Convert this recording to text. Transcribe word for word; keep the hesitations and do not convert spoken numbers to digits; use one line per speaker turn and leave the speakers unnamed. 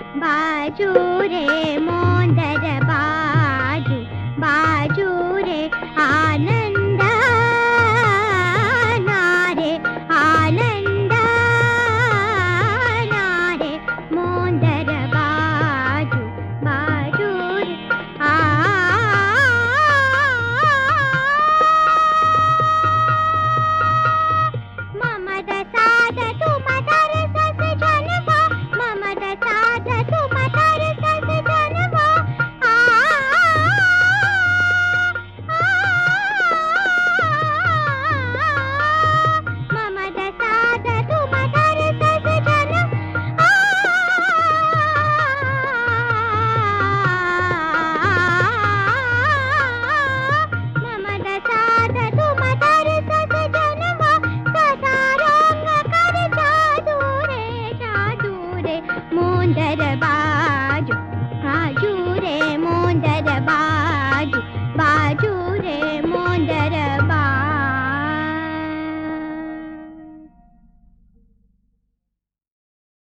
बाजू रे मोंदर बाजू, बाजू रे आनंद नारे, आनंद नारे मोंदर बाजू, बाजू रे आ ममद साध तुम दर सस जनवा, ममद साध तुम दर सस जनवा आ ममद साध तुम दर सस जनवा ममद साध तुम दर सस जनवा सदा रंग कर जादू रे, जादू रे मोंदर बा